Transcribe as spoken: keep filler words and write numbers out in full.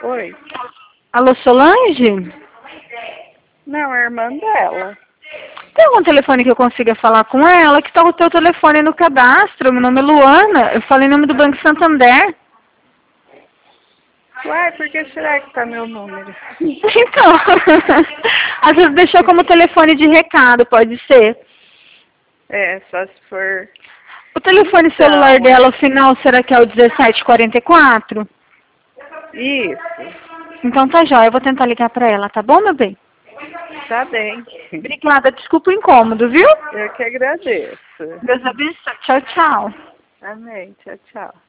Oi. Alô, Solange? Não, é a irmã dela. Tem algum telefone que eu consiga falar com ela? Que tá o teu telefone no cadastro. Meu nome é Luana. Eu falei em nome do Banco Santander. Uai, por que será que tá meu número? Então, às vezes deixou como telefone de recado, pode ser. É, só se for... O telefone Então, celular dela, é. o final, será que é o dezessete quarenta e quatro? Isso. Então tá jóia, eu vou tentar ligar pra ela, tá bom, meu bem? Tá bem. Obrigada, desculpa o incômodo, viu? Eu que agradeço. Deus abençoe. Tchau, tchau. Amém. Tchau, tchau.